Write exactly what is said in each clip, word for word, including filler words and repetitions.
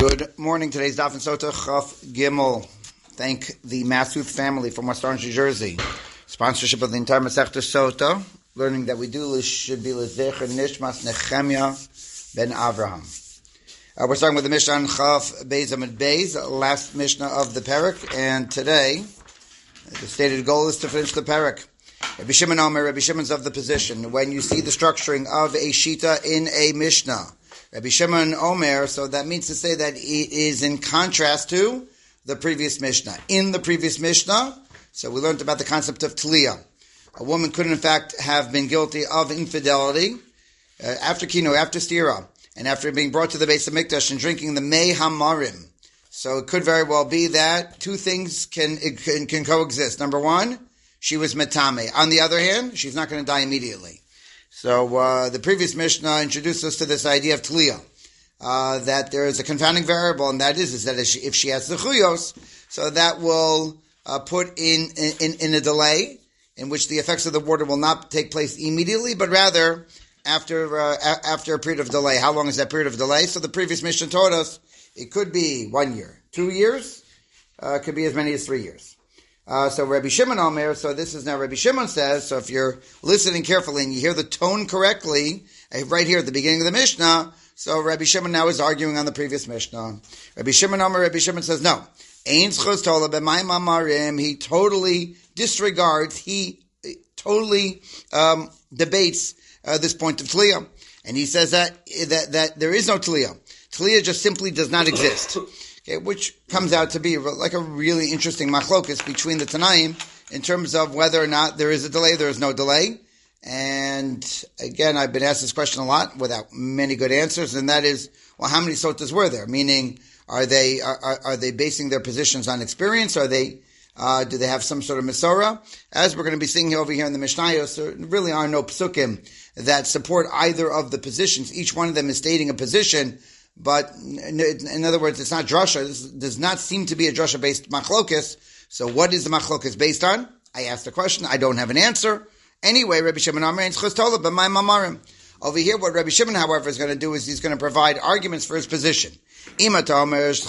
Good morning. Today's Daf and Sota Chaf Gimel. Thank the Massuth family from West Orange, New Jersey. Sponsorship of the entire Masechta Sota. Learning that we do should be Lezecher Nishmas Nechemia ben Avraham. Uh, we're starting with the Mishnah on Chaf Beis Amud Beis, last Mishnah of the Perek, and today the stated goal is to finish the Perek. Rabbi Shimon Omer, Rabbi Shimon's of the position. When you see the structuring of a Shita in a Mishnah, Rabbi Shimon Omer, so that means to say that it is in contrast to the previous Mishnah. In the previous Mishnah, so we learned about the concept of Tliyah. A woman could in fact have been guilty of infidelity uh, after Kino, after Stira, and after being brought to the base of Mikdash and drinking the Mei Hamarim. So it could very well be that two things can, can, can coexist. Number one, she was metame. On the other hand, she's not going to die immediately. So uh, the previous Mishnah introduced us to this idea of Tliyah, uh, that there is a confounding variable, and that is, is that if she, if she has the Chuyos, so that will uh, put in, in in a delay in which the effects of the water will not take place immediately, but rather after uh, a- after a period of delay. How long is that period of delay? So the previous Mishnah taught us it could be one year, two years, uh, it could be as many as three years. Uh, so Rabbi Shimon Omer, so this is now Rabbi Shimon says, so if you're listening carefully and you hear the tone correctly, uh, right here at the beginning of the Mishnah, so Rabbi Shimon now is arguing on the previous Mishnah. Rabbi Shimon Omer, Rabbi Shimon says, no. Ein zchus tola b'mayim amarim, he totally disregards, he totally um, debates uh, this point of Tliyah. And he says that, that, that there is no Tliyah. Tliyah just simply does not exist. Okay, which comes out to be like a really interesting machlokus between the Tanaim in terms of whether or not there is a delay, there is no delay. And again, I've been asked this question a lot without many good answers, and that is, well, how many sotas were there? Meaning, are they are, are, are they basing their positions on experience? Are they uh, do they have some sort of Masorah? As we're going to be seeing over here in the Mishnayos, there really are no psukim that support either of the positions. Each one of them is stating a position. But in other words, it's not drasha. This does not seem to be a drasha-based machlokus. So what is the machlokus based on? I asked the question. I don't have an answer. Anyway, Rabbi Shimon Amar and Zchus Tola b'mayim amarim. Over here, what Rabbi Shimon, however, is going to do is he's going to provide arguments for his position. Well, what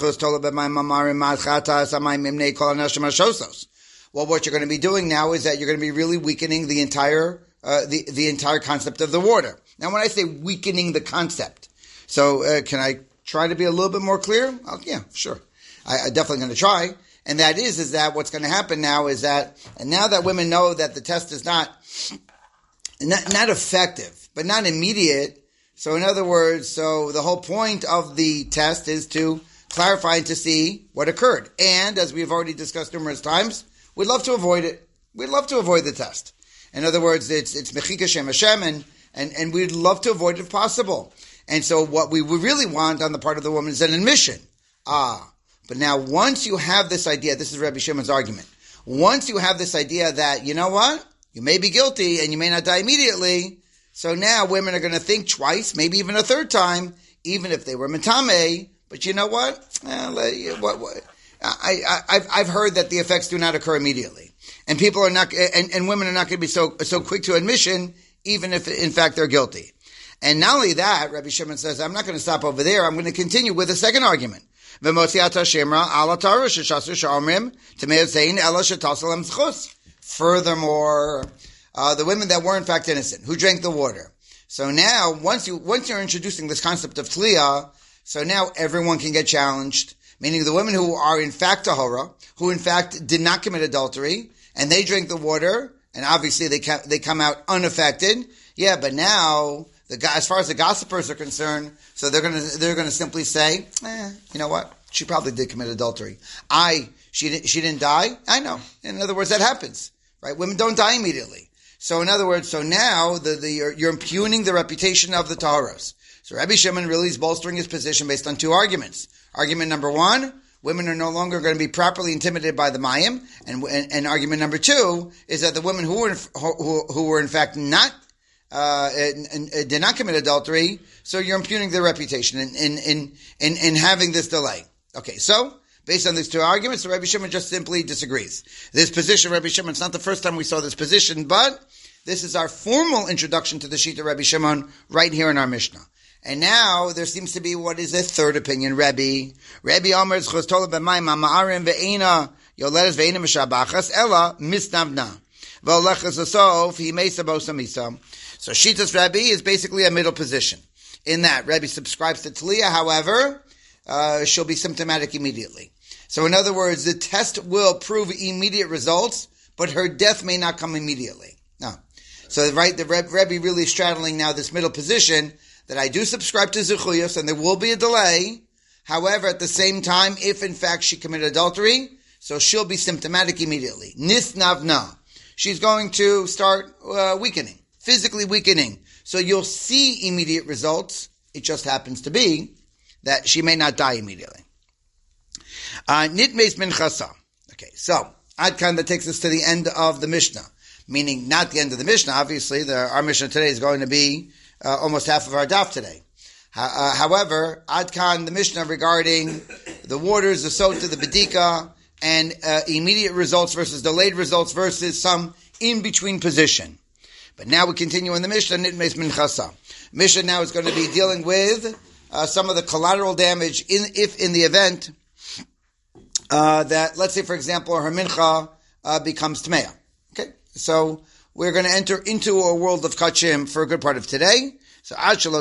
you're going to be doing now is that you're going to be really weakening the entire uh, the the entire concept of the water. Now, when I say weakening the concept, so uh, can I try to be a little bit more clear? Oh, yeah, sure. I, I'm definitely going to try. And that is, is that what's going to happen now is that, and now that women know that the test is not, not, not effective, but not immediate. So in other words, so the whole point of the test is to clarify and to see what occurred. And as we've already discussed numerous times, we'd love to avoid it. We'd love to avoid the test. In other words, it's, it's Mechika Shem Hashem, and, and, and we'd love to avoid it if possible. And so what we really want on the part of the woman is an admission. Ah, but now once you have this idea, this is Rabbi Shimon's argument, once you have this idea that, you know what, you may be guilty and you may not die immediately, so now women are going to think twice, maybe even a third time, even if they were metame, but you know what, eh, what, what I, I, I've, I've heard that the effects do not occur immediately. And people are not, and, and women are not going to be so, so quick to admission, even if in fact they're guilty. And not only that, Rabbi Shimon says, I'm not going to stop over there. I'm going to continue with a second argument. Furthermore, uh, the women that were in fact innocent, who drank the water. So now, once you, once you're introducing this concept of Tliyah, so now everyone can get challenged, meaning the women who are in fact tahora, who in fact did not commit adultery, and they drink the water, and obviously they come, they come out unaffected. Yeah, but now, The, as far as the gossipers are concerned, so they're going to they're going to simply say, eh, you know what? She probably did commit adultery. I she didn't she didn't die. I know. In other words, that happens, right? Women don't die immediately. So in other words, so now the, the you're, you're impugning the reputation of the taharos. So Rabbi Shimon really is bolstering his position based on two arguments. Argument number one: women are no longer going to be properly intimidated by the mayim, and and, and argument number two is that the women who were who, who were in fact not Uh, and, and, and did not commit adultery, so you're impugning their reputation in, in, in, in, in having this delay. Okay, so, based on these two arguments, Rabbi Shimon just simply disagrees. This position, Rabbi Shimon, it's not the first time we saw this position, but this is our formal introduction to the Shita Rabbi Shimon right here in our Mishnah. And now there seems to be what is a third opinion, Rebbe. Rebbe Omer Zchus Tola B'mayim Ma'arim Ve'ena Yoledes Ve'ena Mishabachas Ela Misnavna V'olechas Asof He Mesa Bosa Misa. So Shitas Rebbe is basically a middle position. In that, Rebbe subscribes to Talia, however, uh, she'll be symptomatic immediately. So in other words, the test will prove immediate results, but her death may not come immediately. No. So right, the Rebbe really straddling now this middle position, that I do subscribe to Zechuyos, and there will be a delay. However, at the same time, if in fact she committed adultery, so she'll be symptomatic immediately. Nisnavna. She's going to start uh, weakening, physically weakening. So you'll see immediate results. It just happens to be that she may not die immediately. Nitmeis minchasa. Okay, so Adkan, that takes us to the end of the Mishnah. Meaning not the end of the Mishnah, obviously. The, our Mishnah today is going to be Uh, almost half of our daf today. Uh, however, Adkan, the Mishnah regarding the waters, the sota, the bedika, and uh, immediate results versus delayed results versus some in-between position. But now we continue in the Mishnah, Nitmeis Minchasa. Mishnah now is going to be dealing with uh, some of the collateral damage in, if in the event uh, that, let's say, for example, her mincha uh, becomes tmeya. Okay, so we're going to enter into a world of kachim for a good part of today. So,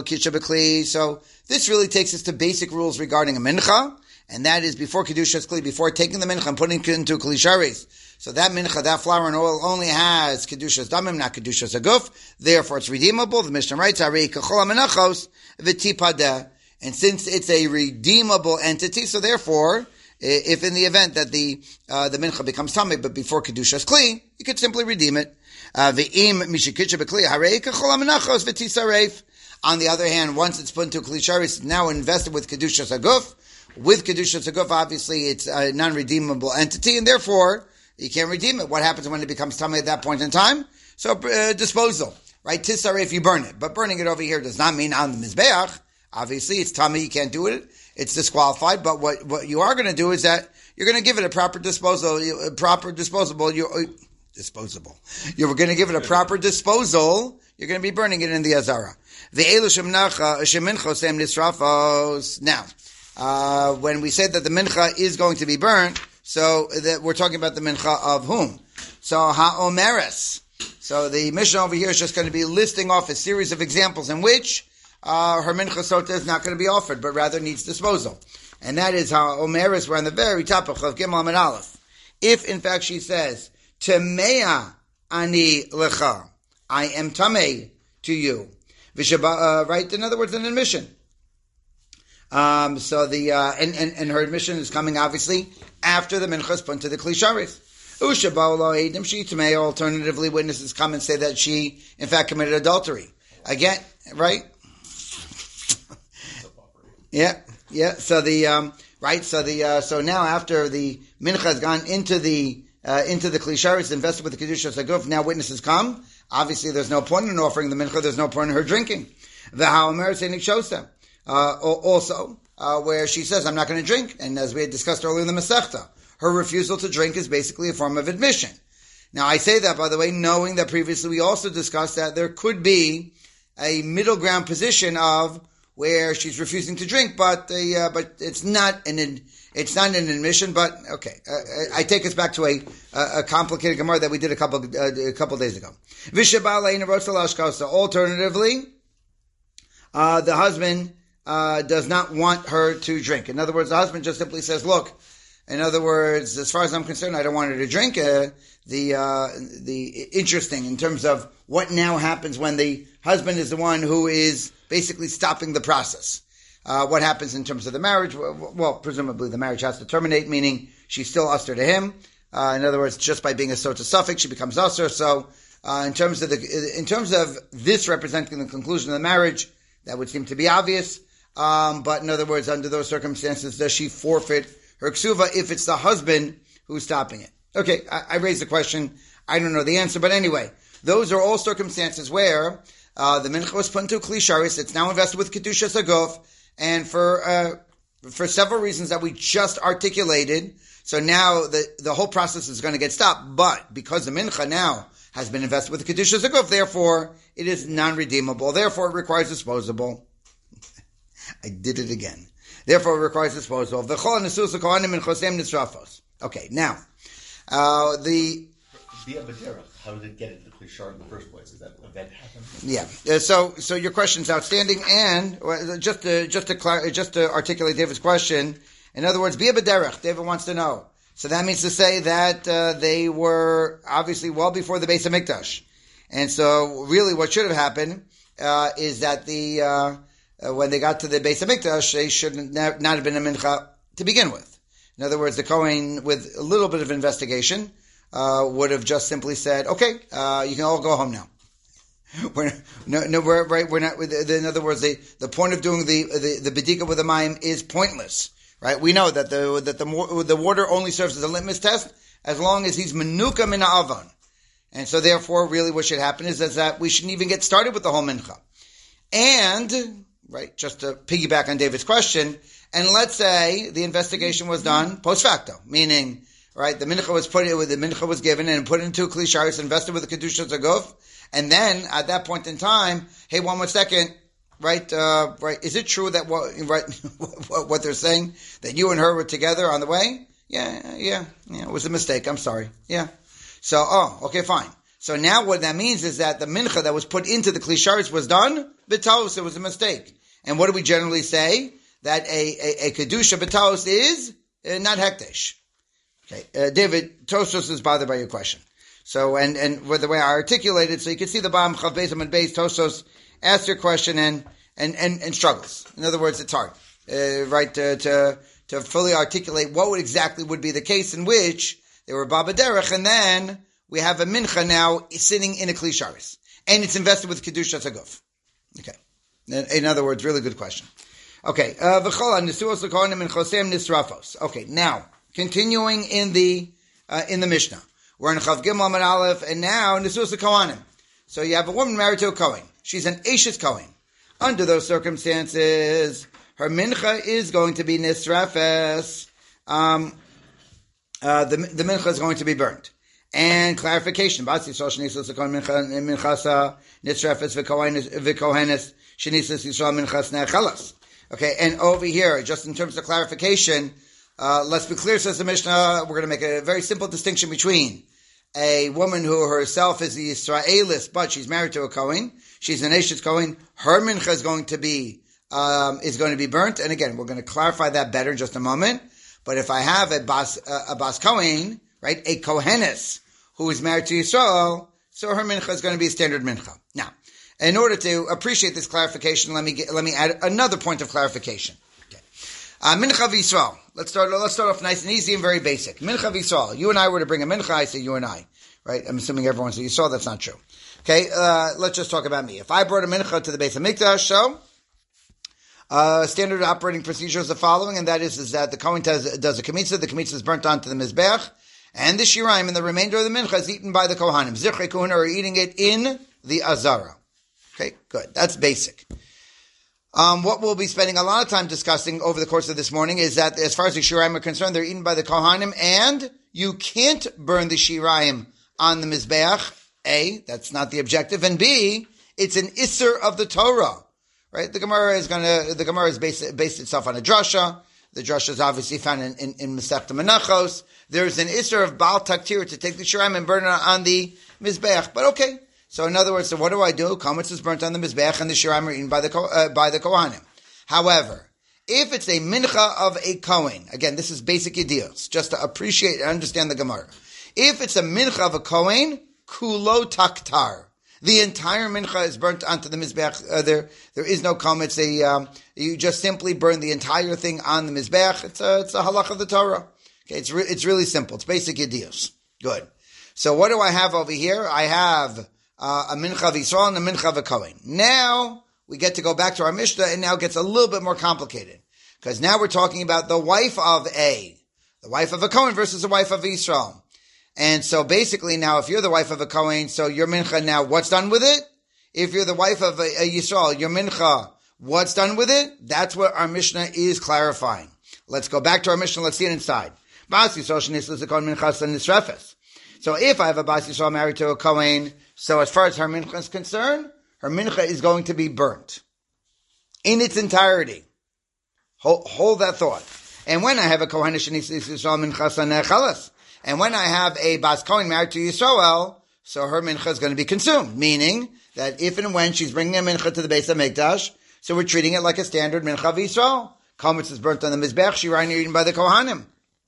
so this really takes us to basic rules regarding a mincha, and that is before kedushas kli, before taking the mincha and putting it into kli sharis. So that mincha, that flour and oil, only has kedushas damim, not kedushas aguf. Therefore, it's redeemable. The Mishnah writes, "Arei kachol amenachos v'tipadeh." And since it's a redeemable entity, so therefore, if in the event that the uh, the mincha becomes tummy, but before kedushas kli, you could simply redeem it. V'im mishikitcha b'kli harei kachol amenachos v'tisaref. On the other hand, once it's put into a kli sharis, it's now invested with kedushas aguf. With kedushas aguf, obviously it's a non-redeemable entity, and therefore you can't redeem it. What happens when it becomes tummy at that point in time? So uh, disposal, right? Tisaref, you burn it, but burning it over here does not mean on the mizbeach. Obviously, it's tummy, you can't do it. It's disqualified. But what what you are going to do is that you're going to give it a proper disposal, a proper disposable. You uh, disposable. You're going to give it a proper disposal. You're going to be burning it in the azara. Now, uh, when we say that the mincha is going to be burnt, so that we're talking about the mincha of whom? So ha'omeres. So the Mishnah over here is just going to be listing off a series of examples in which uh, her mincha sota is not going to be offered, but rather needs disposal. And that is ha'omeres. We're on the very top of Gimel Amud Aleph. If in fact she says, Tameya ani lecha, I am tamei to you. Vishaba, uh, right? In other words, an admission. Um, so the, uh, and, and, and her admission is coming obviously after the mincha is put into the kli sharis. Ushabao lo edim she tamei. Alternatively, witnesses come and say that she, in fact, committed adultery. Again, right? yeah, yeah. So the, um, right? So the, uh, so now after the mincha has gone into the, Uh, into the kli sharis, invested with the kedushas aguf. Now witnesses come. Obviously, there's no point in offering the mincha. There's no point in her drinking. The ha'omer seinik shosa. Also, uh, where she says, "I'm not going to drink," and as we had discussed earlier in the Masechta, her refusal to drink is basically a form of admission. Now, I say that, by the way, knowing that previously we also discussed that there could be a middle ground position of where she's refusing to drink, but the uh, but it's not an it's not an admission. But okay, uh, I take us back to a a complicated Gemara that we did a couple uh, a couple days ago. Alternatively, uh, the husband uh, does not want her to drink. In other words, the husband just simply says, "Look." In other words, as far as I'm concerned, I don't want her to drink. Uh, the uh, the interesting in terms of what now happens when the husband is the one who is basically stopping the process. Uh, what happens in terms of the marriage? Well, presumably the marriage has to terminate, meaning she's still usher to him. Uh, in other words, just by being a sota suffix, she becomes usher. So, uh, in terms of the in terms of this representing the conclusion of the marriage, that would seem to be obvious. Um, but in other words, under those circumstances, does she forfeit her ksuva if it's the husband who's stopping it? Okay, I, I raised the question. I don't know the answer, but anyway, those are all circumstances where uh, the mincha was put into kli sharis. It's now invested with kedushas aguf, and for uh, for several reasons that we just articulated. So now the the whole process is going to get stopped. But because the mincha now has been invested with kedushas aguf, therefore it is non-redeemable. Therefore, it requires disposable. I did it again. Therefore, it requires disposal of the chol nesus kohanim and chosem nisrafos. Okay, now uh, the Bia B'derech. How did it get into the Kli Shar in the first place? Is that event happened? Yeah. Uh, so, so your question's outstanding, and uh, just to just to clar- just to articulate David's question. In other words, Bia B'derech. David wants to know. So that means to say that uh, they were obviously well before the Beis Hamikdash, and so really, what should have happened uh, is that the uh, uh, when they got to the Beis Hamikdash, they should not have been a mincha to begin with. In other words, the Kohen, with a little bit of investigation, Uh, would have just simply said, "Okay, uh, you can all go home now." We're no, no, we're right. We're not. In other words, the, the point of doing the the, the bedika with the mayim is pointless, right? We know that the that the the water only serves as a litmus test as long as he's menuka min ha'avan, and so therefore, really, what should happen is, is that we shouldn't even get started with the whole mincha. And right, just to piggyback on David's question, and let's say the investigation was done post facto, meaning. Right, the mincha was put the mincha was given and put into a Kli Shar, invested with the kedusha zaguf, and then at that point in time, hey, one more second, right, uh, right, is it true that what right what, what they're saying that you and her were together on the way? Yeah, yeah, yeah, it was a mistake. I'm sorry. Yeah, so oh, okay, fine. So now what that means is that the mincha that was put into the Kli Sharis was done b'taos. It was a mistake. And what do we generally say? That a a, a kedusha b'taos is uh, not hekdesh. Okay, uh, David, Tosfos is bothered by your question. So, and, and with the way I articulated, so you can see the Bam Chav Beis Amud Beis, Tosfos asks your question and, and, and, and struggles. In other words, it's hard, uh, right, to, to, to fully articulate what would exactly would be the case in which they were Baba Derech, and then we have a mincha now sitting in a Kli Sharis. And it's invested with Kedusha Zaguf. Okay. In, in other words, really good question. Okay, uh, V'chol Nisuos L'Kohanim and Chosem Nisrafos. Okay, now, continuing in the uh, in the Mishnah, we're in Chav Gimel Amud Aleph, and now Nesuas Kohanim. So you have a woman married to a Kohen. She's an Eishes Kohen. Under those circumstances, her mincha is going to be nisrafes. Um, uh, the the mincha is going to be burnt. And clarification: Basi Yisrael shenisas Kohen minchasa nisrafes v'kohenes shenisas Yisrael minchas ne'achalas. Okay, and over here, just in terms of clarification. Uh, let's be clear, says the Mishnah, we're going to make a very simple distinction between a woman who herself is the Yisraelis, but she's married to a Kohen. She's an Eshes Kohen. Her mincha is going to be, um, is going to be burnt. And again, we're going to clarify that better in just a moment. But if I have a Bas, uh, a Bas Kohen, right, a Kohenes, who is married to Yisrael, so her mincha is going to be a standard mincha. Now, in order to appreciate this clarification, let me get, let me add another point of clarification. Uh, mincha v'Yisrael. Let's start. Let's start off nice and easy and very basic. Mincha v'Yisrael. You and I were to bring a mincha. I say you and I, right? I'm assuming everyone said Yisrael. That's not true. Okay. Uh, let's just talk about me. If I brought a mincha to the Beis Hamikdash, so uh, standard operating procedure is the following, and that is, is that the Kohen does, does a kmitza. The kmitza is burnt onto the mizbech, and the shiraim and the remainder of the mincha is eaten by the kohanim. Zichrei Kohuna are eating it in the azara. Okay, good. That's basic. Um, what we'll be spending a lot of time discussing over the course of this morning is that as far as the shiraim are concerned, they're eaten by the kohanim, and you can't burn the shiraim on the mizbeach. A, that's not the objective, and B, it's an isser of the Torah, right? The Gemara is gonna, the Gemara is based, based itself on a drasha. The drasha is obviously found in, in, in Masechta Menachos. There's an isser of Baal Taktir to take the shiraim and burn it on the mizbeach, but okay. So in other words, so what do I do? Chametz is burnt on the mizbeach and the shiraim are eaten by the uh, by the kohanim. However, if it's a mincha of a kohen, again, this is basic ideas, just to appreciate and understand the Gemara. If it's a mincha of a kohen, kulo taktar, the entire mincha is burnt onto the mizbeach. Uh, there, there is no chametz. A um, you just simply burn the entire thing on the mizbeach. It's a it's a halach of the Torah. Okay, it's re- it's really simple. It's basic ideas. Good. So what do I have over here? I have. Uh, a mincha of Yisrael and a mincha of a Kohen. Now, we get to go back to our Mishnah, and now it gets a little bit more complicated. Because now we're talking about the wife of a, the wife of a Kohen versus the wife of Yisrael. And so basically now, if you're the wife of a Kohen, so your mincha now, what's done with it? If you're the wife of a, a Yisrael, your mincha, what's done with it? That's what our Mishnah is clarifying. Let's go back to our Mishnah, let's see it inside. So if I have a Bas Yisrael married to a Kohen, so as far as her mincha is concerned, her mincha is going to be burnt in its entirety. Hold, hold that thought. And when I have a Kohen Yisrael Minchas Chalas, and when I have a Bas Kohen married to Yisrael, so her mincha is going to be consumed. Meaning that if and when she's bringing a mincha to the Beis HaMikdash, so we're treating it like a standard mincha of Yisrael. Chametz is burnt on the Mizbech, Shirayim eaten by the Kohanim.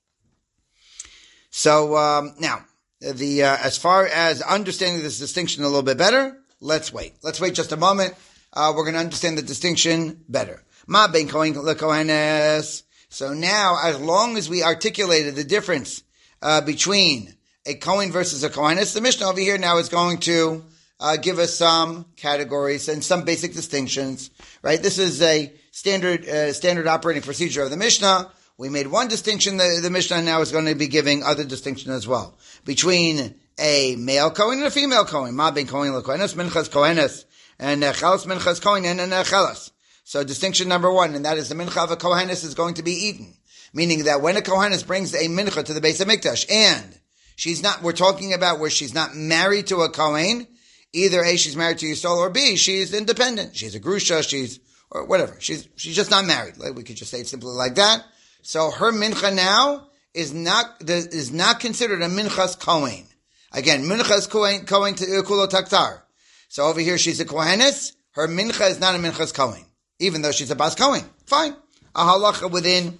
So um, now, the uh, as far as understanding this distinction a little bit better, let's wait. Let's wait just a moment. Uh, we're going to understand the distinction better. Ma ben Kohen leKohenes. So now, as long as we articulated the difference uh, between a Kohen versus a Kohenes, the Mishnah over here now is going to uh, give us some categories and some basic distinctions, right? This is a standard uh, standard operating procedure of the Mishnah. We made one distinction. The, the Mishnah now is going to be giving other distinction as well between a male Kohen and a female Kohen. Ma ben Kohen leKohenes, minchas Kohenes, and chalas minchas Kohen and chalas. So distinction number one, and that is the mincha of a Kohenes is going to be eaten, meaning that when a Kohenes brings a mincha to the Beis HaMikdash and she's not, we're talking about where she's not married to a Kohen, either A, she's married to Yisrael, or B, she's independent. She's a Grusha, she's, or whatever. She's, she's just not married. Like, we could just say it simply like that. So her mincha now is not, is not considered a minchas Kohen. Again, minchas Kohen, Kohen kulo taktar. So over here she's a Kohenes. Her mincha is not a minchas Kohen, even though she's a Bas Kohen. Fine. A halacha within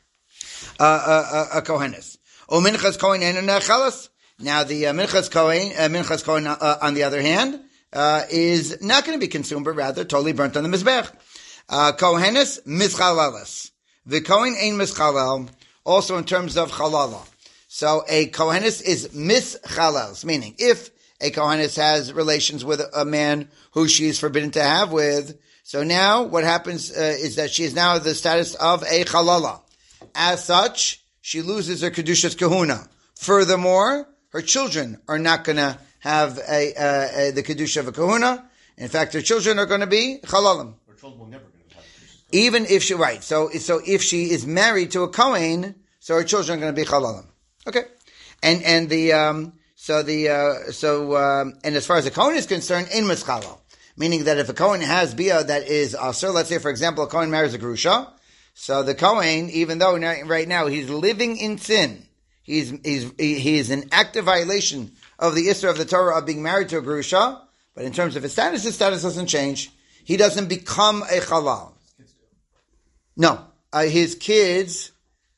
uh, a, a, a Kohenes. O minchas Kohen and chalas. Now the uh, minchas Kohen, uh, minchas Kohen, uh, on the other hand, uh, is not going to be consumed, but rather totally burnt on the mizbech. Uh, Kohenes mischalalas. The Kohen ain't mischalal. Also in terms of chalala. So a Kohenes is mischalal, meaning if a Kohenes has relations with a man who she is forbidden to have with, so now what happens uh, is that she is now the status of a chalala. As such, she loses her Kedushas Kahuna. Furthermore, her children are not going to have a, uh, a, the Kedusha of a Kahuna. In fact, her children are going to be Chalalim. Her children will never going to have Kedusha. Even if she, right, so, so if she is married to a Kohen, so her children are going to be Chalalim. Okay. And, and the, um, so the, uh, so, um, and as far as a Kohen is concerned, in Mischalal. Meaning that if a Kohen has Bia that is Asur, let's say for example, a Kohen marries a Grusha, so the Kohen, even though right now he's living in sin, he's, he's, he is in active violation of the Isra of the Torah of being married to a Grusha, but in terms of his status, his status doesn't change. He doesn't become a Chalal. No. Uh, his kids,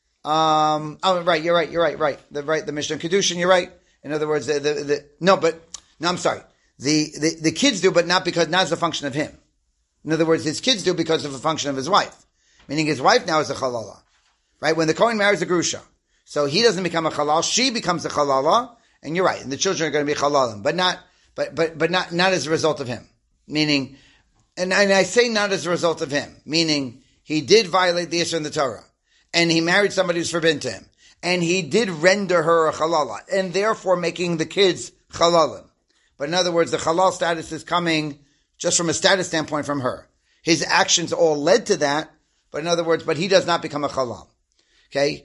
um, oh, right, you're right, you're right, right. The, right, the Mishnah Kedushin, you're right. In other words, the, the, the, no, but, no, I'm sorry. The, the, the kids do, but not because, not as a function of him. In other words, his kids do because of a function of his wife. Meaning his wife now is a Chalala. Right? When the Kohen marries a Grusha. So he doesn't become a Chalal, she becomes a Chalala, and you're right, and the children are going to be Chalalim, but not, but, but, but not, not as a result of him. Meaning, and, and I say not as a result of him, meaning he did violate the Isra in the Torah, and he married somebody who's forbidden to him, and he did render her a Chalala, and therefore making the kids Chalalim. But in other words, the Chalal status is coming just from a status standpoint from her. His actions all led to that, but in other words, but he does not become a Chalal. Okay?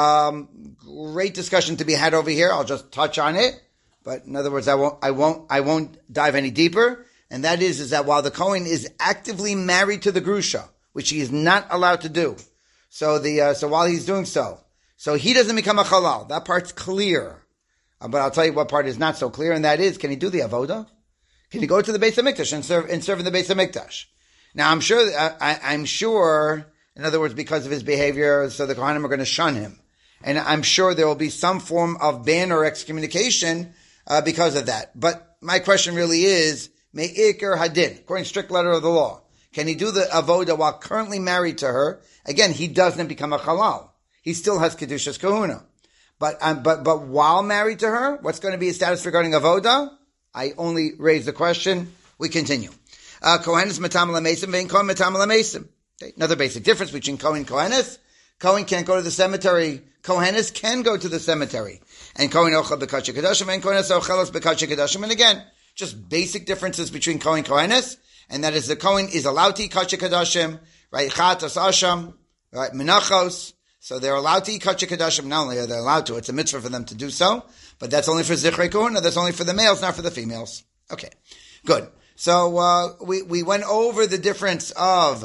Um, great discussion to be had over here. I'll just touch on it. But in other words, I won't, I won't, I won't dive any deeper. And that is, is that while the Kohen is actively married to the Grusha, which he is not allowed to do. So the, uh, so while he's doing so, so he doesn't become a Chalal. That part's clear. Uh, but I'll tell you what part is not so clear, and that is, can he do the Avodah? Can he go to the Beis HaMikdash and serve, and serve in the Beis HaMikdash? Now, I'm sure, I, I'm sure, in other words, because of his behavior, so the Kohanim are going to shun him. And I'm sure there will be some form of ban or excommunication, uh, because of that. But my question really is, Me'ikar Hadin, according to strict letter of the law, can he do the Avodah while currently married to her? Again, he doesn't become a Chalal. He still has Kedushas Kahuna. But, um, but, but while married to her, what's going to be his status regarding Avodah? I only raise the question. We continue. Uh, Kohenes Matam Lamesim, Vein Kohen Matam Lamesim. Another basic difference between Kohen and Kohenes. Kohen can't go to the cemetery. Kohenes can go to the cemetery. And Kohen Ochel B'Kachei Kedashim, and Kohenes Ochelos B'Kachei Kedashim. And again, just basic differences between Kohen and Kohenes. And that is the Kohen is allowed to eat Kachei Kedashim, right? Chatas Asham, right? Menachos. So they're allowed to eat Kachei Kedashim. Not only are they allowed to, it's a mitzvah for them to do so, but that's only for Zichrei Kohuna. That's only for the males, not for the females. Okay, good. So uh, we we went over the difference of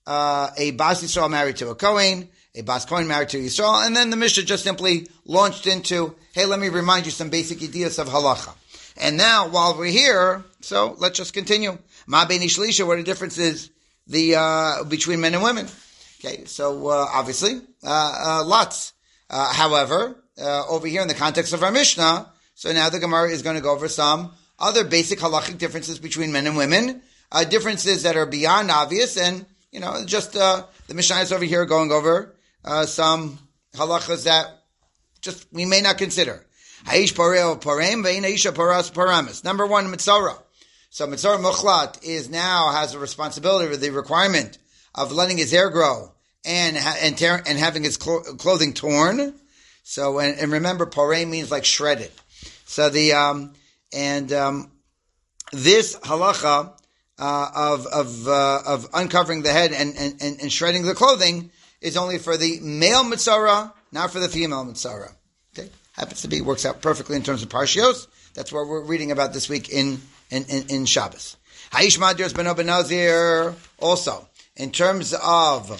uh, a Bas Yisrael married to a Kohen, a Bas Kohen married to Yisrael, and then the Mishnah just simply launched into, hey, let me remind you some basic ideas of halacha. And now, while we're here, so let's just continue. Ma bein ish l'isha, what the difference is the uh, between men and women. Okay, so uh, obviously, uh, uh, lots. Uh, however, uh, over here in the context of our Mishnah, so now the Gemara is going to go over some other basic halachic differences between men and women, uh, differences that are beyond obvious, and, you know, just uh, the Mishnah is over here going over uh, some halachas that just we may not consider. Haish pareo parem ve'ina isha paras paramis. Number one, mitzora. So mitzora muchlat is now has a responsibility with the requirement of letting his hair grow and and tear, and having his clo- clothing torn. So and, and remember, parem means like shredded. So the um and um this halacha uh, of of uh, of uncovering the head and, and and and shredding the clothing is only for the male mitzora, not for the female mitzora. Okay. Happens to be, works out perfectly in terms of Parshios. That's what we're reading about this week in, in, in, in Shabbos. Ha'ish Madir Beno Ben Nazir, also, in terms of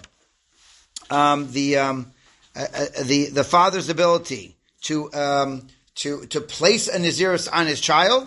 um, the, um, uh, uh, the the father's ability to um, to to place a Nazirus on his child,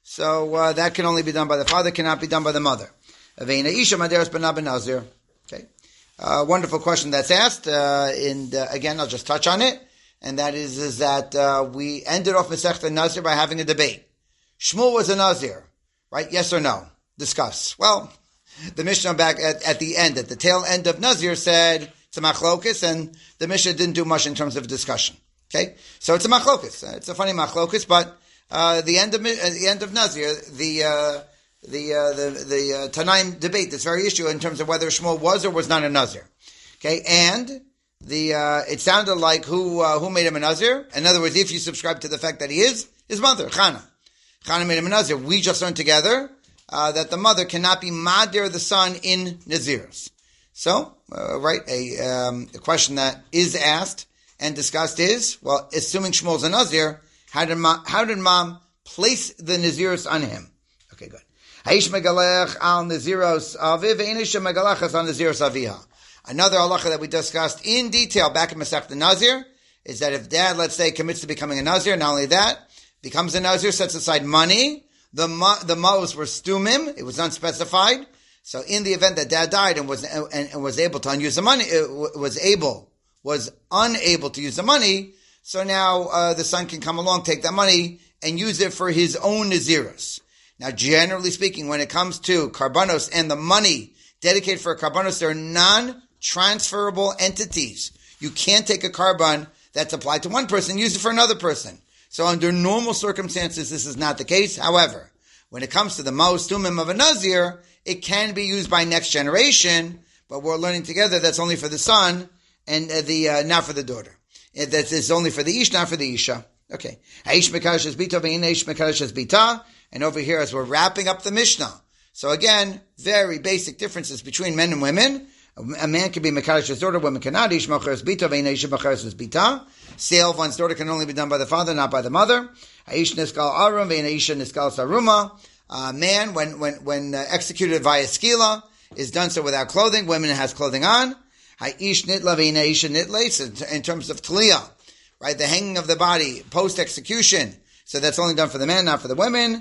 so uh, that can only be done by the father, cannot be done by the mother. Ve'ina Isha Madir Beno Ben Nazir. Okay. Uh, wonderful question that's asked, uh, and uh, again, I'll just touch on it. And that is, is that uh, we ended off Masechta Nazir by having a debate. Shmuel was a Nazir, right? Yes or no? Discuss. Well, the Mishnah back at, at the end, at the tail end of Nazir said it's a machlokus, and the Mishnah didn't do much in terms of discussion. Okay, so it's a machlokus. It's a funny machlokus, but uh, the end of uh, the end of Nazir, the uh, the uh, the the uh, Tanaim debate this very issue in terms of whether Shmuel was or was not a Nazir. Okay, and The uh, it sounded like who uh, who made him a Nazir. In other words, if you subscribe to the fact that he is his mother, Chana. Chana made him a Nazir. We just learned together uh, that the mother cannot be Madir the son in Nazirs. So, uh, right, a, um, a question that is asked and discussed is, well, assuming Shmuel's a Nazir, how did mom, how did mom place the Nazirs on him? Okay, good. Haish megalech al Naziros aviv, einish megalechas al Naziros aviha. Another halacha that we discussed in detail back in Masechta Nazir is that if dad, let's say, commits to becoming a Nazir, not only that, becomes a Nazir, sets aside money, the ma- the ma'os were stumim, it was unspecified. So in the event that dad died and was and, and was able to unuse the money, uh, was able, was unable to use the money, so now uh, the son can come along, take that money, and use it for his own Naziros. Now, generally speaking, when it comes to karbanos and the money dedicated for karbanos, they're non transferable entities. You can't take a carbon that's applied to one person and use it for another person. So under normal circumstances, this is not the case. However, when it comes to the ma'os tumim of a Nazir, it can be used by next generation, but we're learning together that's only for the son and uh, the uh, not for the daughter. That is only for the ish, not for the isha. Okay. Aish mekadosh es bita ve'ina ish mekadosh es bita. And over here, as we're wrapping up the Mishnah, so again, very basic differences between men and women. A man can be mekadosh his daughter, women cannot. Ish macheres bita, ve'ina isha macheres es bita. Sale of one's daughter can only be done by the father, not by the mother. Aish niskal arum, ve'ina isha niskal saruma. A man, when when when uh, executed via skila, is done so without clothing. Women has clothing on. Aish nitla, ve'ina isha nitla. In terms of tliya, right, the hanging of the body post execution. So that's only done for the man, not for the women.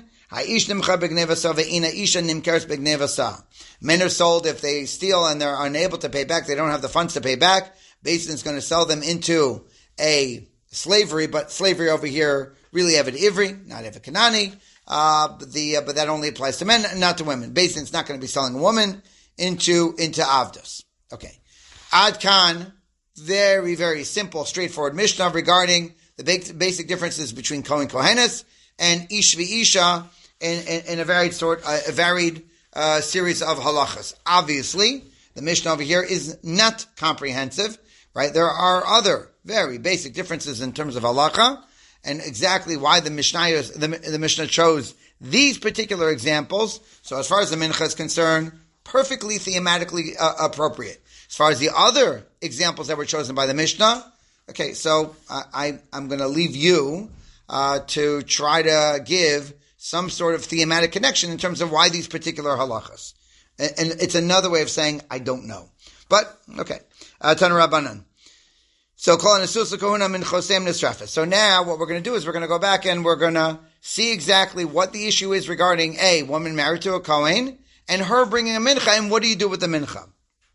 Men are sold if they steal and they're unable to pay back. They don't have the funds to pay back. Beis Din is going to sell them into a slavery, but slavery over here really Eved Ivri, not Eved Kanani. Uh, but the uh, but that only applies to men, not to women. Beis Din is not going to be selling a woman into into avdos. Okay, Ad Kan, very very simple, straightforward Mishnah regarding the basic differences between Kohen Kohenes and Ish v'Isha in, in, in a varied sort, uh, a varied uh, series of halachas. Obviously, the Mishnah over here is not comprehensive, right? There are other very basic differences in terms of halacha, and exactly why the Mishnah, the, the Mishnah chose these particular examples. So as far as the mincha is concerned, perfectly thematically uh, appropriate. As far as the other examples that were chosen by the Mishnah, okay, so I, I, I'm going to leave you uh, to try to give some sort of thematic connection in terms of why these particular halachas. And, and it's another way of saying, I don't know. But, okay. Uh, Tana Rabbanan. So, Kol Nesus Kahuna Min Chosem Nisrafes. So now what we're going to do is we're going to go back and we're going to see exactly what the issue is regarding a woman married to a Kohen and her bringing a mincha, and what do you do with the mincha?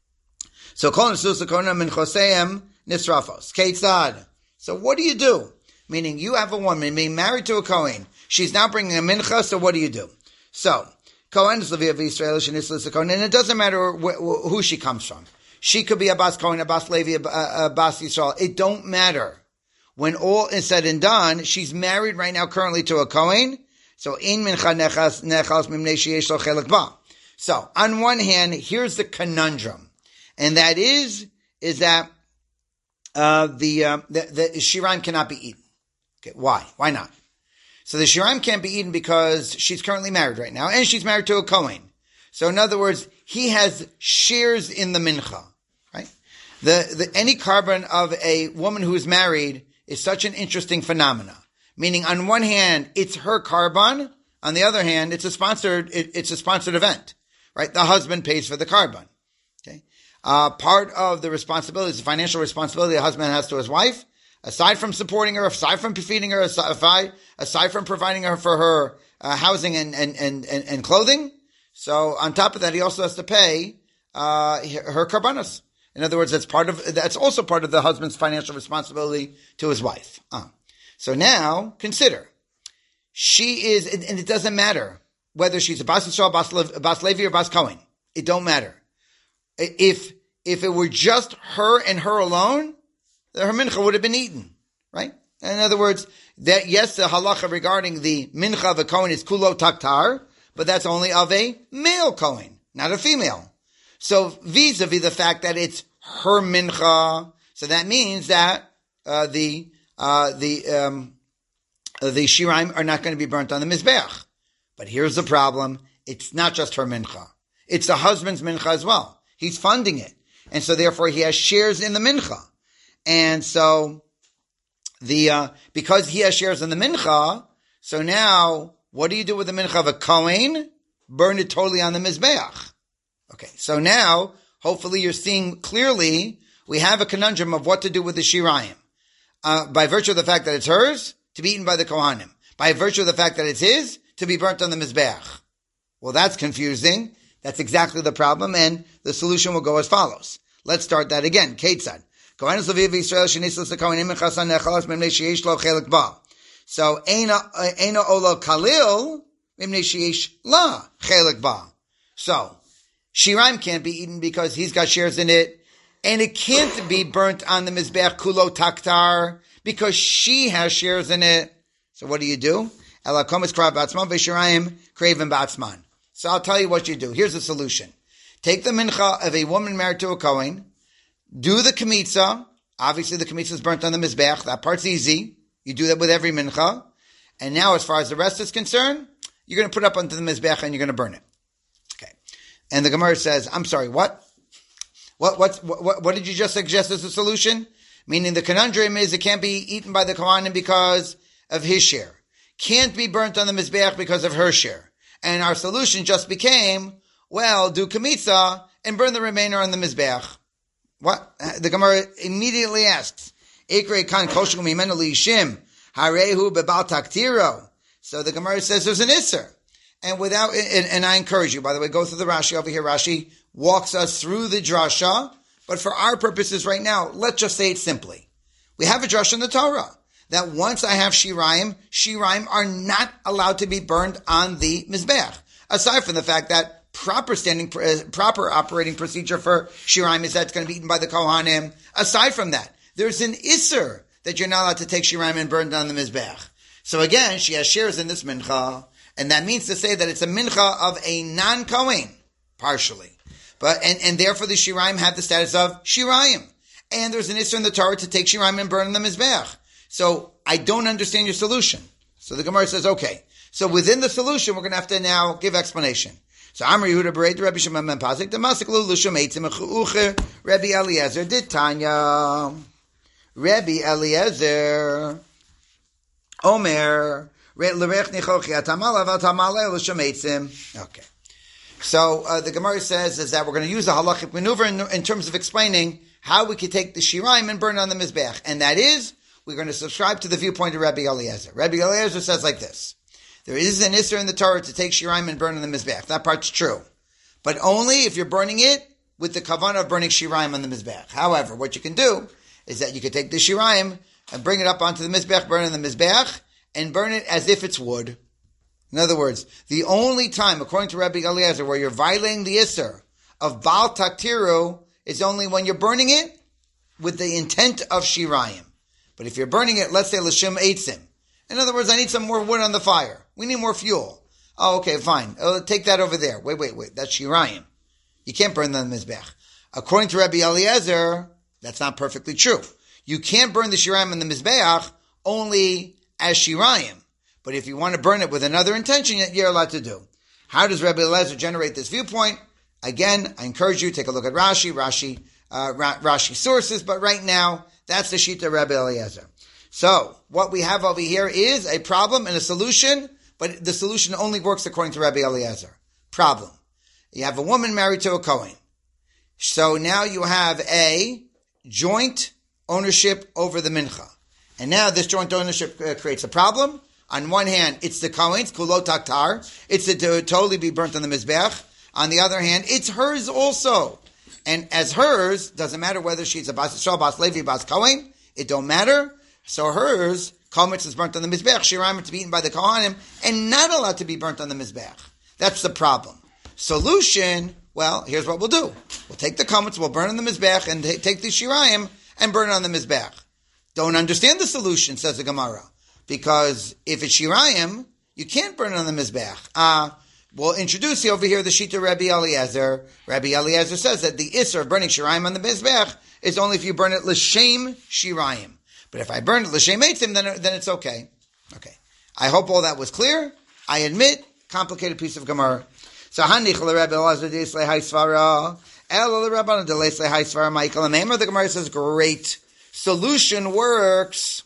So, Kol Nesus Kahuna Min Chosem Nisrafos. Keitzad. So what do you do? Meaning you have a woman being married to a Kohen. She's now bringing a mincha, so what do you do? So, Kohen is Levi of Israel, Shenislis a Kohen, and it doesn't matter wh- wh- who she comes from. She could be a Bas Kohen, a Bas Levi, a, a, a Bas Yisrael. It don't matter. When all is said and done, she's married right now currently to a Kohen. So, in mincha nechas nechas mimnei sheyesh lo chelik ba. So, on one hand, here's the conundrum. And that is, is that, uh, the, uh, the, the Shiraim cannot be eaten. Okay, why? Why not? So the Shiraim can't be eaten because she's currently married right now, and she's married to a Kohen. So in other words, he has shares in the mincha, right? The, the, any carbon of a woman who is married is such an interesting phenomena. Meaning on one hand, it's her carbon. On the other hand, it's a sponsored, it, it's a sponsored event, right? The husband pays for the carbon. Okay. Uh, part of the responsibility is the financial responsibility the husband has to his wife. Aside from supporting her, aside from feeding her, aside, aside from providing her for her uh, housing and, and, and, and, and clothing. So on top of that, he also has to pay uh, her karbanos. In other words, that's part of that's also part of the husband's financial responsibility to his wife. Uh. So now consider, she is, and it doesn't matter whether she's a Bas Yisrael, Bas, Le, Bas Levi, or Bas Kohen. It don't matter. If if it were just her and her alone, her mincha would have been eaten, right? In other words, that yes, the halacha regarding the mincha of a Kohen is kulo taktar, but that's only of a male Kohen, not a female. So vis-a-vis the fact that it's her mincha, so that means that uh, the uh, the um, uh, the shiraim are not going to be burnt on the mizbeach. But here's the problem: it's not just her mincha; it's the husband's mincha as well. He's funding it, and so therefore he has shares in the mincha. And so, the, uh, because he has shares in the mincha, so now, what do you do with the mincha of a Kohen? Burn it totally on the Mizbeach. Okay, so now, hopefully you're seeing clearly, we have a conundrum of what to do with the Shirayim. Uh, by virtue of the fact that it's hers, to be eaten by the Kohanim. By virtue of the fact that it's his, to be burnt on the Mizbeach. Well, that's confusing. That's exactly the problem, and the solution will go as follows. Let's start that again. Ketzad. So, Eina Olo Kalil, La Chelik Ba. So, Shiraim can't be eaten because he's got shares in it, and it can't be burnt on the Mizbeach Kulo Taktar because she has shares in it. So what do you do? So I'll tell you what you do. Here's the solution. Take the mincha of a woman married to a Kohen, do the Kemitza. Obviously, the Kemitza is burnt on the Mizbeach. That part's easy. You do that with every mincha. And now, as far as the rest is concerned, you're going to put up onto the Mizbeach and you're going to burn it. Okay. And the Gemara says, I'm sorry, what? What, what, what, what did you just suggest as a solution? Meaning the conundrum is it can't be eaten by the Kohanim because of his share. Can't be burnt on the Mizbeach because of her share. And our solution just became, well, do Kemitza and burn the remainder on the Mizbeach. What? The Gemara immediately asks, Ikrei kan koshu mimenu liishim, harehu bebal taktiro. So the Gemara says there's an isser. And without, and, and I encourage you, by the way, go through the Rashi over here. Rashi walks us through the drasha, but for our purposes right now, let's just say it simply. We have a drasha in the Torah that once I have shiraim, shiraim are not allowed to be burned on the Mizbeach. Aside from the fact that proper standing, proper operating procedure for shiraim is that it's going to be eaten by the Kohanim. Aside from that, there's an isser that you're not allowed to take shiraim and burn down the Mizbeach. So again, she has shares in this mincha, and that means to say that it's a mincha of a non-Kohen, partially. But, and, and therefore the shiraim have the status of shiraim. And there's an isser in the Torah to take shiraim and burn the Mizbeach. So I don't understand your solution. So the Gemara says, okay. So within the solution, we're going to have to now give explanation. So Amr Yehuda Bereit Rabbi Shimon ben Pasik Damasik Lu Lushum Eitzim Ucher Rabbi Eliezer did Tanya Rabbi Eliezer Omer Lerech Nichochi Atamala Vatamala Lushum Eitzim. Okay. So uh, the Gemara says is that we're going to use a halachic maneuver in, in terms of explaining how we could take the shirayim and burn it on the mizbeach, and that is we're going to subscribe to the viewpoint of Rabbi Eliezer. Rabbi Eliezer says like this: there is an issur in the Torah to take shirayim and burn on the mizbeach. That part's true, but only if you're burning it with the kavanah of burning shirayim on the mizbeach. However, what you can do is that you can take the shirayim and bring it up onto the mizbeach, burn it on the mizbeach, and burn it as if it's wood. In other words, the only time, according to Rabbi Eliezer, where you're violating the issur of Baal Taktiru is only when you're burning it with the intent of shirayim. But if you're burning it, let's say l'shem eitzim. In other words, I need some more wood on the fire. We need more fuel. Oh, okay, fine. Oh, take that over there. Wait, wait, wait. That's shirayim. You can't burn them in the mizbech. According to Rabbi Eliezer, that's not perfectly true. You can't burn the shirayim in the mizbeach only as shirayim. But if you want to burn it with another intention, you're allowed to do. How does Rabbi Eliezer generate this viewpoint? Again, I encourage you to take a look at Rashi, Rashi, uh, Rashi sources, but right now, that's the Shita of Rabbi Eliezer. So, what we have over here is a problem and a solution, but the solution only works according to Rabbi Eliezer. Problem. You have a woman married to a Kohen. So now you have a joint ownership over the mincha. And now this joint ownership uh, creates a problem. On one hand, it's the Kohen's, kulot taktar. It's to, to totally be burnt on the mizbeach. On the other hand, it's hers also. And as hers, doesn't matter whether she's a Bas Yisrael, Bas Levi, Bas Kohen, it don't matter. So hers, Kometz is burnt on the Mizbeach, Shirayim to be eaten by the Kohanim, and not allowed to be burnt on the Mizbeach. That's the problem. Solution, well, here's what we'll do. We'll take the Kometz, we'll burn on the Mizbeach, and t- take the Shirayim and burn it on the Mizbeach. Don't understand the solution, says the Gemara. Because if it's Shirayim, you can't burn it on the Mizbeach. Ah, uh, We'll introduce you over here the Shita Rabbi Eliezer. Rabbi Eliezer says that the Isser of burning Shirayim on the Mizbeach is only if you burn it L'Shem Shirayim. But if I burn it L'Shem Eitzim, then, then it's okay. Okay. I hope all that was clear. I admit, complicated piece of Gemara. So, Hanich Rabbi Eliezer Deslei Haisvara. El Rabban Deslei Haisvara Michael. And the name of the Gemara says, great. Solution works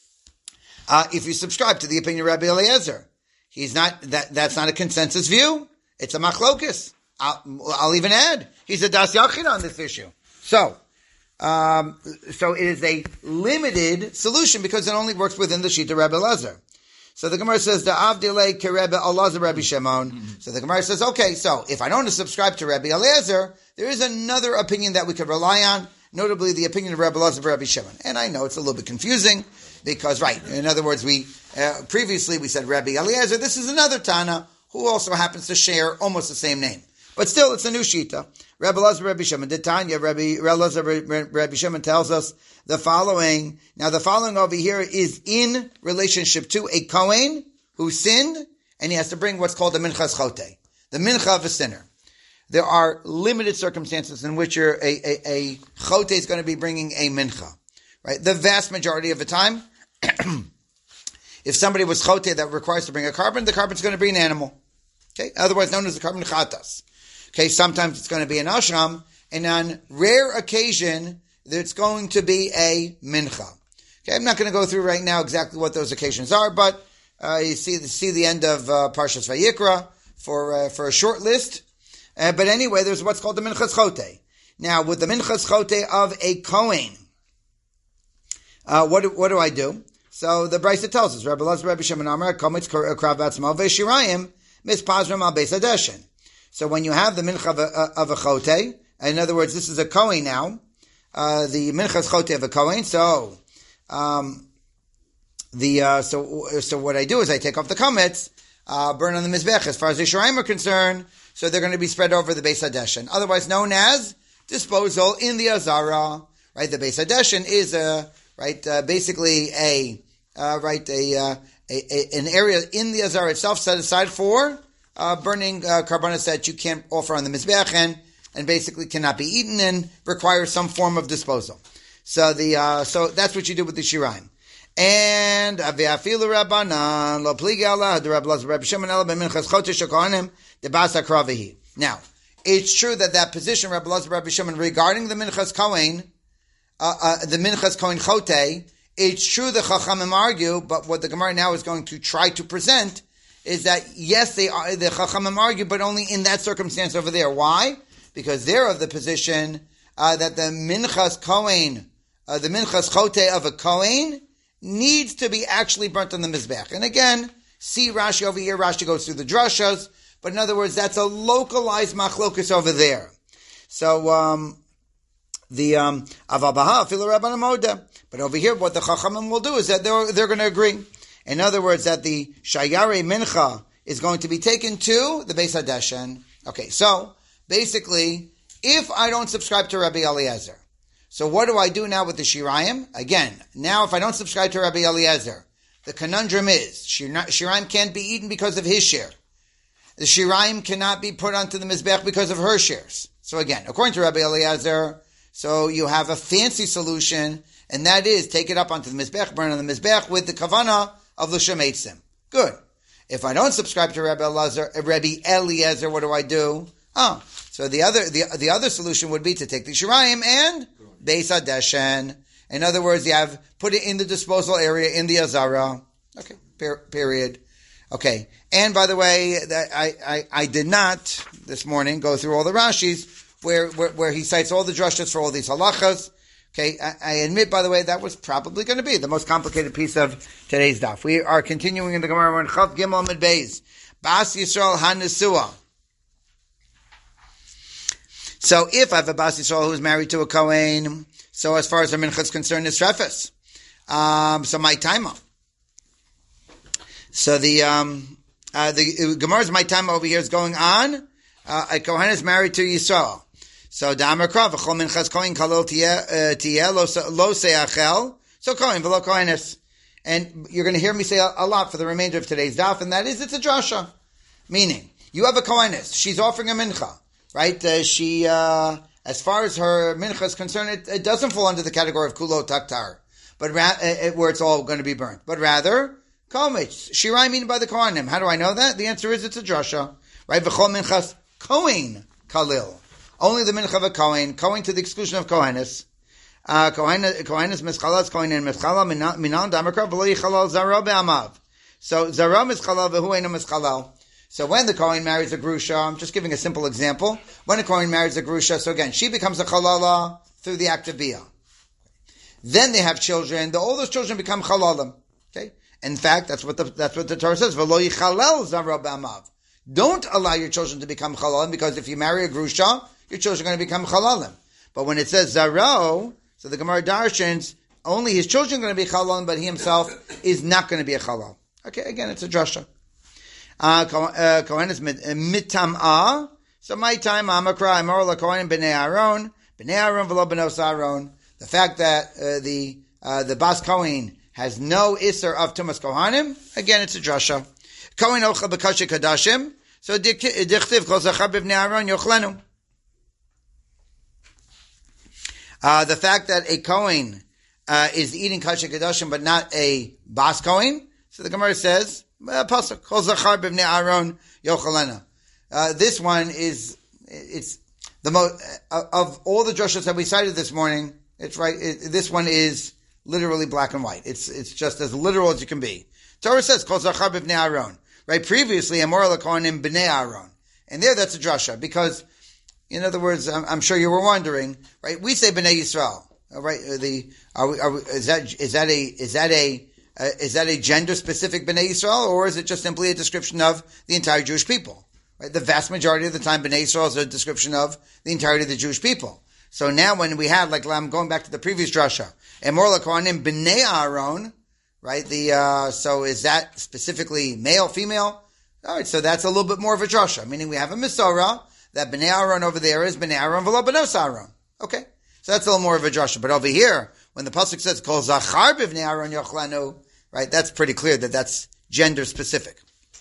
uh, if you subscribe to the opinion of Rabbi Eliezer. He's not, that, that's not a consensus view. It's a machlokus. I'll, I'll even add, he's a das yachid on this issue. So, um, so it is a limited solution because it only works within the Shita Rebbe Elazar. So the Gemara says, the Avdilei Kerebbe Elazar Rebbe Shimon. Mm-hmm. So the Gemara says, okay, so if I don't subscribe to Rebbe Elazar, there is another opinion that we could rely on, notably the opinion of Rebbe Elazar Rebbe Shimon. And I know it's a little bit confusing because, right, in other words, we, Uh, previously, we said Rabbi Eliezer. This is another Tana who also happens to share almost the same name. But still, it's a new Shita. Rabbi Eliezer, Rabbi Shimon. Did Tanya, Rabbi Eliezer, Rabbi Shimon tells us the following. Now, the following over here is in relationship to a Kohen who sinned, and he has to bring what's called the Minchas Chote, the Mincha of a sinner. There are limited circumstances in which you're a, a, a Chote is going to be bringing a Mincha. Right? The vast majority of the time, if somebody was chote that requires to bring a carbon, the carbon's going to be an animal. Okay, otherwise known as the carbon chatas. Okay, sometimes it's going to be an ashram, and on rare occasion, it's going to be a mincha. Okay, I'm not going to go through right now exactly what those occasions are, but uh, you see the see the end of uh, Parshas Vayikra for uh, for a short list. Uh, but anyway, there's what's called the minchas chote. Now, with the minchas chote of a kohen, uh, what do, what do I do? So the Brisa tells us, Rabbi Elazar, Rabbi Shimon Amar, Kometz Krav Batzmal Ve'Shirayim Mispazram Al Beis Hadeshen. So when you have the mincha of a, of a chote, in other words, this is a kohen now, uh, the minchas chote of a kohen. So, um, the uh, so so what I do is I take off the kometz, uh, burn on the mizbech. As far as the Shirayim are concerned, so they're going to be spread over the Beis Hadeshen, otherwise known as disposal in the Azara. Right, the Beis Hadeshen is a right, uh, basically a Uh, right, a, uh, a, a an area in the Azar itself set aside for uh, burning uh, carbonates that you can't offer on the Mizbeach and, and basically cannot be eaten and requires some form of disposal. So the uh, so that's what you do with the Shirayim. And Aviafilu Rabbanan Lo Pligi Allah the Rabbi Rabbi Shimon Ela B'Minchas Chotesh Kohanim the Bas Akravihi. Now, it's true that that position Rabbi Elazar Rabbi Shimon regarding the Minchas Kohen, uh, uh, the Minchas Kohen Chote. It's true the Chachamim argue, but what the Gemara now is going to try to present is that, yes, they are, the Chachamim argue, but only in that circumstance over there. Why? Because they're of the position uh, that the Minchas Kohen, uh, the Minchas Chote of a Kohen, needs to be actually burnt on the Mizbech. And again, see Rashi over here, Rashi goes through the drashas, but in other words, that's a localized machlokus over there. So, um, the, um, Avabaha, Filu Rabban Amoda. But over here, what the Chachamim will do is that they're, they're going to agree. In other words, that the Shayare Mincha is going to be taken to the Beis HaDeshen. Okay, so, basically, if I don't subscribe to Rabbi Eliezer, so what do I do now with the Shirayim? Again, now if I don't subscribe to Rabbi Eliezer, the conundrum is, Shirayim can't be eaten because of his share. The Shirayim cannot be put onto the Mizbech because of her shares. So again, according to Rabbi Eliezer, so you have a fancy solution, and that is take it up onto the Mizbech, burn on the Mizbech with the Kavanah of L'Shem Eitzim. Good. If I don't subscribe to Rabbi Eliezer, Rabbi Eliezer, what do I do? Oh, so the other the the other solution would be to take the Shirayim and Beis HaDeshen. In other words, you have put it in the disposal area in the Azara. Okay, per, period. Okay, and by the way, I, I I did not this morning go through all the Rashis where where, where he cites all the drashas for all these halachas. Okay, I, I admit, by the way, that was probably going to be the most complicated piece of today's daf. We are continuing in the Gemara on Chav Gimel Amud Beis. Bas Yisrael HaNesua. So if I have a Bas Yisrael who is married to a Kohen, so as far as the mincha is concerned, it's Trefes. Um, so my timer. So the um, uh, the Gemara's my time over here is going on. Uh, a Kohen is married to Yisrael. So Damar Krav v'chol minchas Kohen kalil tiyeh lo seachel. So Kohen v'lo Kohenes. And you're going to hear me say a, a lot for the remainder of today's daf, and that is it's a drasha. Meaning, you have a Kohenes. She's offering a mincha, right? Uh, she, uh, as far as her mincha is concerned, it, it doesn't fall under the category of kulo taktar, but ra- uh, where it's all going to be burnt. But rather, Komich, Shirai mean by the Kohanim. How do I know that? The answer is it's a drasha, right? V'chol minchas Kohen kalil. Only the mincha of a Kohen, Kohen to the exclusion of Kohenes. Uh, Kohenes mischalas, Kohen and mischala, minan damakra, v'lo yichalal zara be'amav. So, zara mischala, v'hu eino mischalal. So when the Kohen marries a Grusha, I'm just giving a simple example. When a Kohen marries a Grusha, so again, she becomes a Chalala through the act of Biyah. Then they have children, the, all those children become Chalalim. Okay? In fact, that's what the, that's what the Torah says, v'lo yichalal zara be'amav. Don't allow your children to become Chalalim, because if you marry a Grusha, your children are going to become Chalalim. But when it says Zaro, so the Gemara darshans, only his children are going to be Chalalim, but he himself is not going to be a Chalal. Okay, again, it's a drasha. Uh, Kohen is mitam'ah. So my time, Amakra, Amor la Kohen b'nei Aaron, b'nei Aaron v'lo b'nos Aaron. The fact that uh, the uh, the Bas Kohen has no Isser of Tumas Kohanim, again, it's a drasha. Kohen ochel b'kashe kadashim. So dichtiv kol zachar b'nei Aaron yochlenu. Uh, the fact that a Kohen uh, is eating Kasher Kedoshim but not a Bas Kohen, so the Gemara says, Pasuk, Kol Zachar b'Bnei Aaron Yochalena. Uh, this one is, it's the most, uh, of all the drashos that we cited this morning, it's right, it, this one is literally black and white. It's it's just as literal as you can be. Torah says, Kol Zachar b'Bnei Aaron. Right, previously, Amor LaKohanim b'Nei Aaron. And there that's a drasha, because in other words, I'm, I'm sure you were wondering, right? We say Bnei Yisrael, right? The are we, are we, is that is that a is that a uh, is that a gender specific Bnei Yisrael, or is it just simply a description of the entire Jewish people? Right? The vast majority of the time, Bnei Yisrael is a description of the entirety of the Jewish people. So now, when we had, like, I'm going back to the previous drasha, Emor LaKohanim Bnei Aaron, right? The uh, so is that specifically male, female? All right, so that's a little bit more of a drasha, meaning we have a Misorah. That Bnei Aaron over there is Bnei Aaron v'lo b'nos Aaron. Okay. So that's a little more of a drasha. But over here, when the pasuk says, Kol Zachar b'Bnei Aaron yochlanu, right, that's pretty clear that that's gender specific.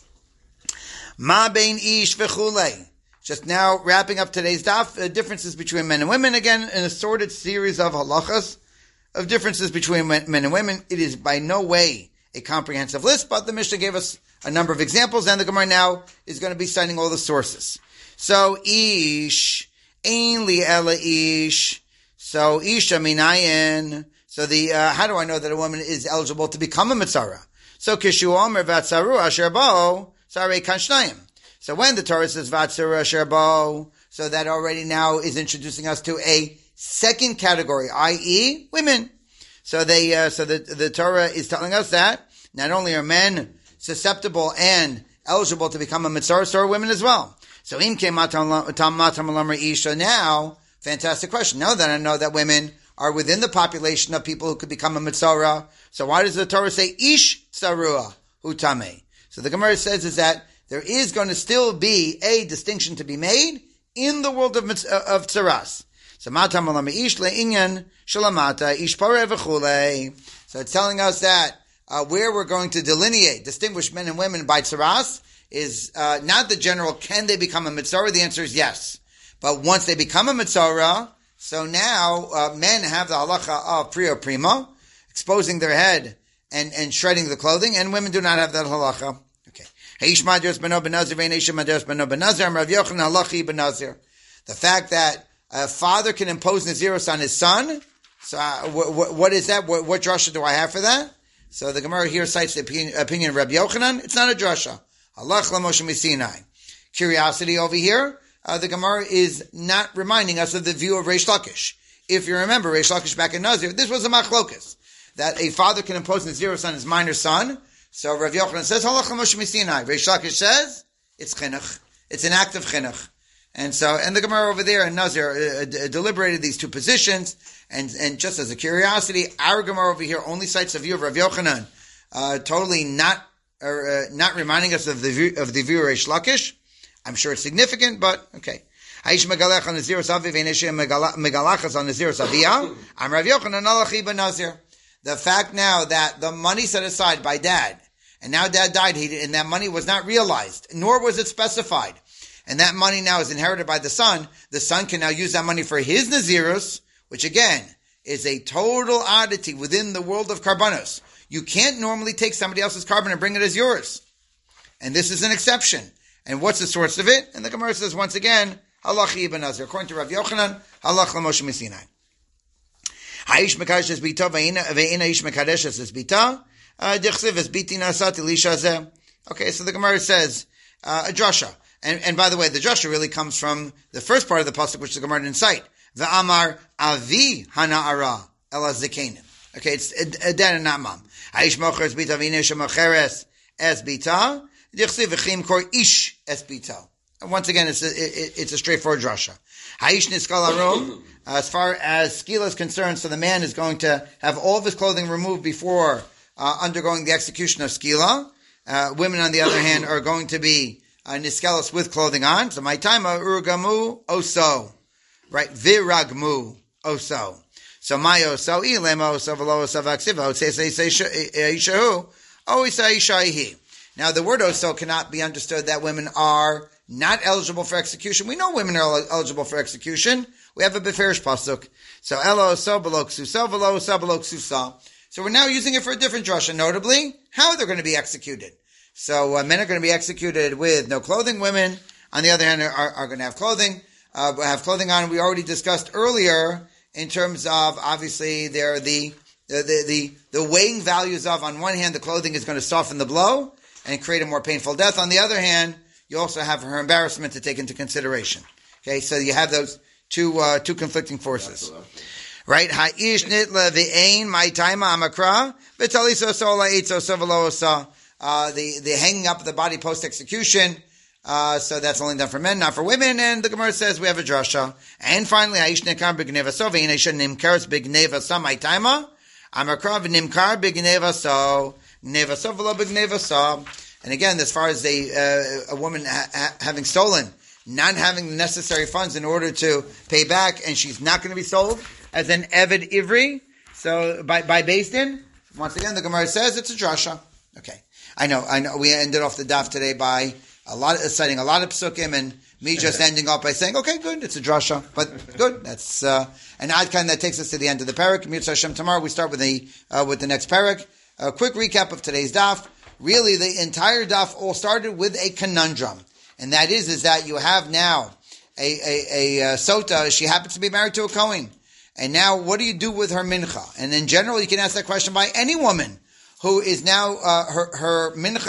Ma bein ish v'chulei. Just now wrapping up today's daf, uh, differences between men and women. Again, an assorted series of halachas of differences between men and women. It is by no way a comprehensive list, but the Mishnah gave us a number of examples, and the Gemara now is going to be citing all the sources. So, ish, ein li ela ish. So, isha minayin. So the, uh, how do I know that a woman is eligible to become a mitzara? So, kishu omer vatzaru asher bo. Sarei Kanshnayim. So when the Torah says Vatsura Sherbo, so that already now is introducing us to a second category, that is, women. So they, uh, so the the Torah is telling us that not only are men susceptible and eligible to become a mitzvah, so are women as well. So im came isha. Now, fantastic question. Now that I know that women are within the population of people who could become a mitzvah, so why does the Torah say ish sarua hutame? So the Gemara says is that there is going to still be a distinction to be made in the world of of tzaras. So matam ish le'inyan shalamata ish pareh v'chulei. So it's telling us that uh, where we're going to delineate, distinguish men and women by tzaras is uh, not the general, can they become a mitzvah? The answer is yes. But once they become a mitzvah, so now uh, men have the halacha of priya prima, exposing their head and, and shredding the clothing, and women do not have that halacha. Okay. The fact that a father can impose nazirus on his son, so uh, w- w- what is that? What, what drasha do I have for that? So the Gemara here cites the opinion, opinion of Rabbi Yochanan. It's not a drasha. Halach l'Moshe Misinai. Curiosity over here, uh, the Gemara is not reminding us of the view of Reish Lakish. If you remember, Reish Lakish back in Nazir, this was a machlokas, that a father can impose nazirus on his minor son. So Rabbi Yochanan says, Halach l'Moshe Misinai. Reish Lakish says, it's chinuch. It's an act of chinuch. And so, and the Gemara over there in Nazir uh, d- deliberated these two positions, and and just as a curiosity, our Gemara over here only cites the view of Rav Yochanan, uh, totally not or, uh, not reminding us of the view of the view of Reish Lakish. I'm sure it's significant, but okay. Haish megalech on Nazirus Aviv v'neshim megalachas on Nazirus Aviyah. I'm Rav Yochanan alachi ben Nazir. The fact now that the money set aside by dad, and now dad died, he, and that money was not realized, nor was it specified. And that money now is inherited by the son. The son can now use that money for his nazirus, which again is a total oddity within the world of karbanos. You can't normally take somebody else's carbon and bring it as yours. And this is an exception. And what's the source of it? And the Gemara says once again, halachi ibn Nazir. According to Rav Yochanan, halach l'Moshe Misinai. Ha'ish mekadesh es bita ve'ina ish mekadesh es bita dichsiv es biti nasat elisha zeh. Okay, so the Gemara says uh, a drasha. And, and by the way, the drasha really comes from the first part of the pasuk, which the Gemara didn't cite. The Amar Avi Hana'ara Ela Zekenim. Okay, it's a dad and not mom. Haish mocher es bita v'inesh mocheres es bita. Dichsi v'chim kor ish es bita. Once again, it's a, it, it's a straightforward drasha. Haish niskal arum. As far as skila is concerned, so the man is going to have all of his clothing removed before uh, undergoing the execution of skila. Uh, women, on the other hand, are going to be Uh, niskelos with clothing on. So my time, urgamu oso. Right? Viragmu oso. So my oso, ilema oso, velo oso vaksiva, say say say ishahu, oisa ishaihi. Now the word oso cannot be understood that women are not eligible for execution. We know women are eligible for execution. We have a beferish pasuk. So elo oso below ksusa, velo oso below ksusa. So we're now using it for a different drasha, notably how they're going to be executed. So uh, men are going to be executed with no clothing. Women, on the other hand, are, are going to have clothing, uh, have clothing on. We already discussed earlier in terms of obviously they're the the, the the the weighing values of, on one hand, the clothing is going to soften the blow and create a more painful death. On the other hand, you also have her embarrassment to take into consideration. Okay, so you have those two uh, two conflicting forces. Right? Ha'ish nitla v'ein my time amakra v'taliso sola eitzo sovalosa. Uh, the, the hanging up of the body post-execution, uh, so that's only done for men, not for women, and the Gemara says we have a drasha. And finally, Aish Nekar B'Gneva So, V'Yinesha Nimkaris B'Gneva So, Maitaima, Amakra V'Nimkar B'Gneva So, Gneva So, V'Lo B'Gneva So. And again, as far as a, uh, a woman ha- ha- having stolen, not having the necessary funds in order to pay back, and she's not going to be sold as an Eved Ivri, so by, by Beis Din, once again, the Gemara says it's a drasha. Okay. I know, I know. We ended off the daf today by a lot of, citing a lot of psukim, and me just ending up by saying, "Okay, good, it's a drasha," but good. That's uh, an adkan that takes us to the end of the parak. Mitzvah Hashem, tomorrow we start with the uh, with the next parak. A quick recap of today's daf. Really, the entire daf all started with a conundrum, and that is is that you have now a a, a, a sota. She happens to be married to a kohen, and now what do you do with her mincha? And in general, you can ask that question by any woman who is now, uh, her, her mincha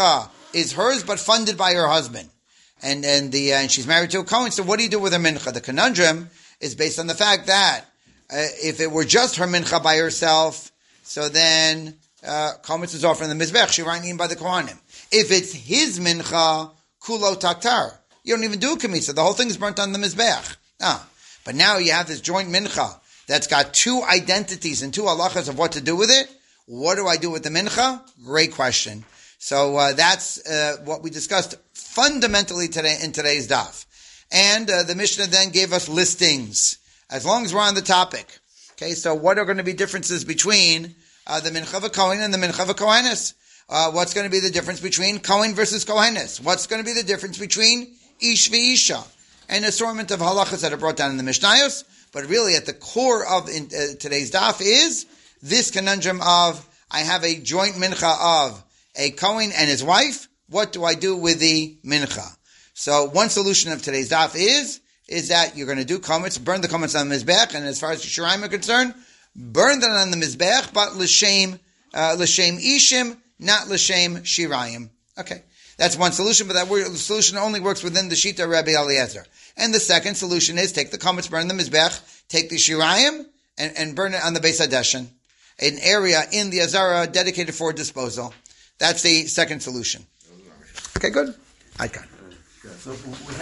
is hers but funded by her husband. And and the uh, and she's married to a Kohen, so what do you do with her mincha? The conundrum is based on the fact that uh, if it were just her mincha by herself, so then uh, Kometz is offering the mizbech, shirayim by the Kohanim. If it's his mincha, kulo taktar. You don't even do a kamisa. The whole thing is burnt on the mizbech. Ah, but now you have this joint mincha that's got two identities and two halachas of what to do with it. What do I do with the mincha? Great question. So uh, that's uh, what we discussed fundamentally today in today's daf. And uh, the Mishnah then gave us listings, as long as we're on the topic. Okay, so what are going to be differences between uh, the mincha v'kohen and the mincha v'kohenes? Uh, what's going to be the difference between kohen versus kohenes? What's going to be the difference between ish v'isha? An assortment of halachas that are brought down in the Mishnayos, but really at the core of in, uh, today's daf is this conundrum of, I have a joint mincha of a Kohen and his wife. What do I do with the mincha? So one solution of today's daf is, is that you're going to do kometz, burn the kometz on the mizbech, and as far as the shirayim are concerned, burn them on the mizbech, but l'shem, uh, l'shem ishim, not l'shem shirayim. Okay. That's one solution, but that solution only works within the Shita of Rabbi Eliezer. And the second solution is take the kometz, burn the mizbech, take the shirayim, and, and burn it on the Beis Hadeshen, an area in the Azara dedicated for disposal. That's the second solution. Okay, good. I got it.